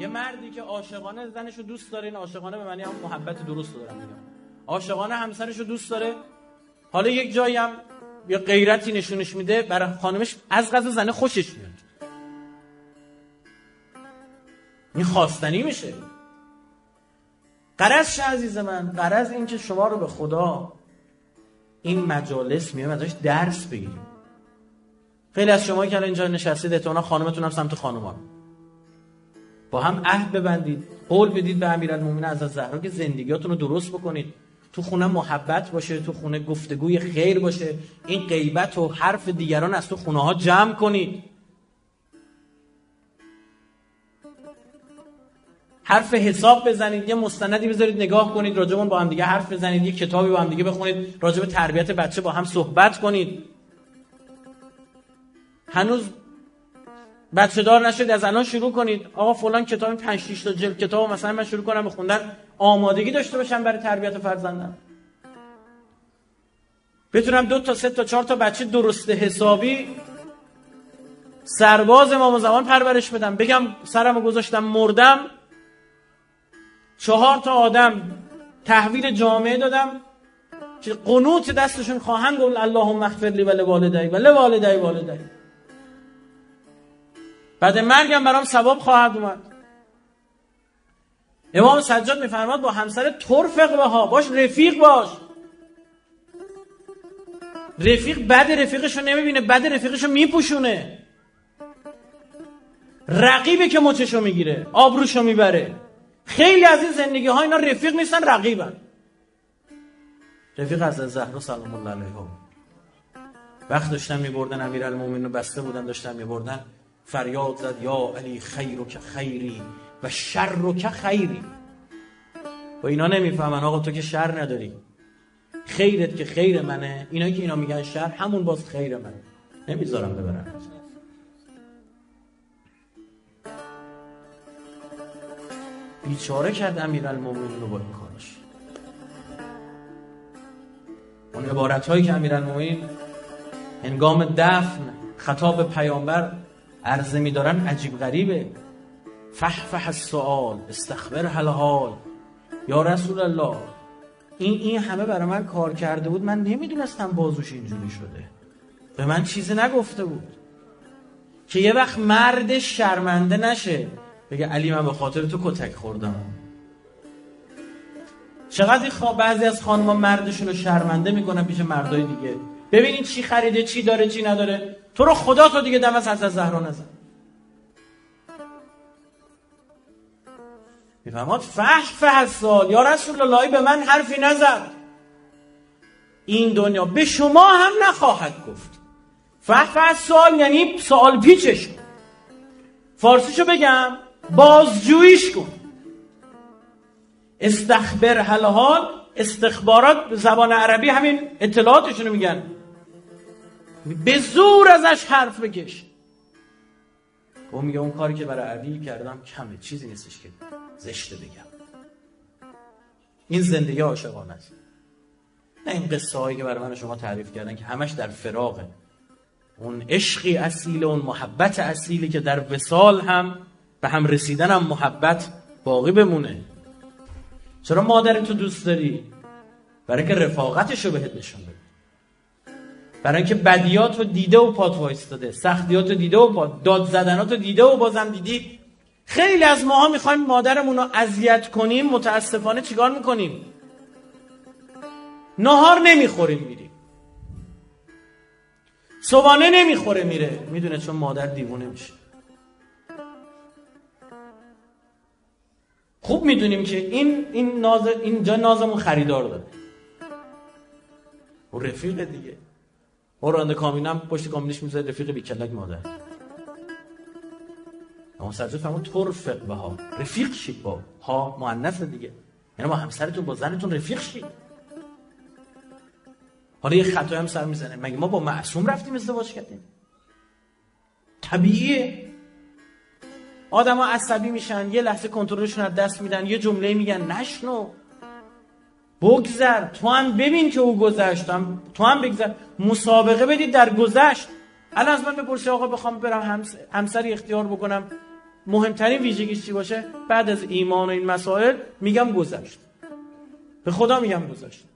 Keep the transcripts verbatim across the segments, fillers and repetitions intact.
یه مردی که عاشقانه زنشو دوست داره، این عاشقانه به معنی هم محبت درست دارم میگم، عاشقانه همسرشو دوست داره، حالا یک جایی هم یه غیرتی نشونش میده برای خانمش، از قضا زنه خوشش میاد، این خواستنی میشه. غرض چه عزیز من؟ غرض این که شما رو به خدا این مجالس میام ازش درس بگیریم. خیلی از شما که الان اینجا نشستید احتمالاً خانمتون هم سمت خانومان، با هم عهد ببندید، قول بدید به امیرالمومنین عزیز زهرا که زندگیاتون رو درست بکنید، تو خونه محبت باشه، تو خونه گفتگوی خیر باشه، این غیبت و حرف دیگران از تو خونه ها جمع کنید، حرف حساب بزنید، یه مستندی بذارید نگاه کنید، راجبون با هم دیگه حرف بزنید، یه کتابی با هم دیگه بخونید، راجب تربیت بچه با هم صحبت کنید. هنوز بچه دار نشد از الان شروع کنید، آقا فلان کتاب پنج شش تا جلد کتاب مثلا من شروع کنم به خوندن، آمادگی داشته باشم برای تربیت فرزندم، بتونم دو تا سه تا چهار تا بچه درست حسابی سرباز امام زمان پرورش بدم، بگم سرمو گذاشتم مردم، چهار تا آدم تحویل جامعه دادم که قنوت دستشون خواهند گفت اللهم اغفر لی و لوالدی و لوالدی والدی، بعد مرگم برام ثواب خواهد اومد. امام سجاد میفرماد با همسر ترفق بها، باش رفیق باش. رفیق بد رفیقشو نمیبینه، بد رفیقشو میپوشونه. رقیبه که مچشو میگیره، آبروشو میبره. خیلی از این زندگی ها اینا رفیق نیستن، رقیبن. رفیق از زهرا سلام الله علیها وقت داشتن میبردن امیرالمومنین رو بسته بودن، داشتن میبردن، فریاد زد یا علی خیرک خیری و شرک خیری. و اینا نمیفهمن آقا تو که شر نداری، خیرت که خیر منه، اینایی که اینا میگن شر همون باز خیر منه، نمیذارم ببرن. بیچاره کرد امیرالمومنین رو با این کارش. اون عبارتهایی که امیرالمومنین هنگام دفن خطاب پیامبر عرضه می‌دارن عجیب غریبه. فحفح السؤال استخبر الحال، یا رسول الله این این همه برای من کار کرده بود، من نمیدونستم بازوش اینجوری شده، به من چیزی نگفته بود، که یه وقت مرد شرمنده نشه بگه علی من به خاطر تو کتک خوردم. چقدر خواب بعضی از خانم‌ها مردشون رو شرمنده میکنن پیش مردای دیگه، ببینین چی خریده، چی داره، چی نداره، تو رو خدا تو دیگه دم از حضرت زهرا نزن. میفهماد فحفح السؤال، یا رسول الله به من حرفی نزد، این دنیا به شما هم نخواهد گفت. فحفح السؤال یعنی سوال پیچش کن، فارسیشو بگم بازجوییش کن. استخبر الحال، استخبارات زبان عربی همین اطلاعاتشونو میگن، به زور ازش حرف بکش. اون میگه اون کاری که برای علی کردم کمه، چیزی نیستش که زشته بگم. این زندگی عاشقانه است، نه این قصه هایی که برای من شما تعریف کردن که همش در فراقه. اون عشقی اصیل، اون محبت اصیلی که در وصال هم به هم رسیدن هم محبت باقی بمونه. چرا مادرتو دوست داری؟ برای که رفاقتشو بهت نشون بده، برای اینکه بدیاتو دیده و پات وایستاده، سختیاتو دیده و پات، داد زدناتو دیده و بازم دیدی. خیلی از ماها میخوایم مادرمون رو اذیت کنیم، متاسفانه چیکار میکنیم؟ نهار نمیخوریم میریم، صبحانه نمیخوره میره، میدونه چون مادر دیوونه میشه. خوب میدونیم که این این ناز اینجا نازمون خریدار داره، و رفیق دیگه. ما راننده کامیونم پشت کامیونش میذاره رفیق بیکلک مادر. اما سجاد فرمود ترفق بها، رفیق شید با ها مؤنث دیگه، یعنی با همسرتون با زنتون رفیق شید. حالا یه خطایی هم سر میزنه، مگه ما با معصوم رفتیم ازدواج کردیم؟ طبیعیه. آدم ها عصبی میشن، یه لحظه کنترلشون از دست میدن، یه جمله میگن نشنو، بگذر، تو هم ببین که او گذشت، هم تو هم بگذر، مسابقه بدید در گذشت. الان از من بپرسی آقا بخوام برم همس... همسری اختیار بکنم مهمترین ویژگیش چی باشه؟ بعد از ایمان و این مسائل میگم گذشت. به خدا میگم گذشت.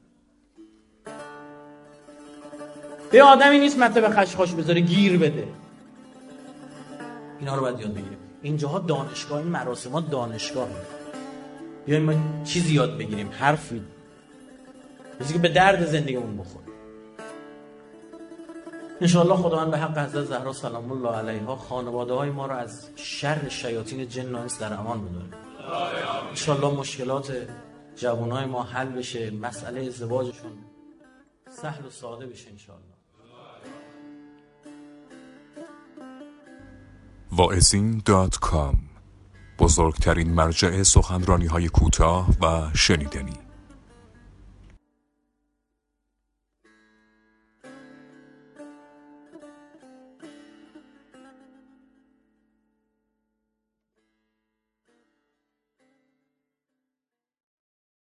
به آدمی نیست مطلب خشخاش بذاره گیر بده. اینا رو باید یاد بگیریم. اینجاها دانشگاه، این مراسمات دانشگاه. بیایم ما چیزی یاد بگیریم، حرفی چیزی که به درد زندگیمون بخوره. انشاءالله خداوند به حق حضرت زهرا سلام الله علیها خانواده های ما رو از شر شیاطین جن و انس در امان بداره. انشاءالله مشکلات جوانای ما حل بشه، مسئله ازدواجشون سهل و ساده بشه انشاءالله. واعظین دات کام، بزرگترین مرجع سخنرانی های کوتاه و شنیدنی.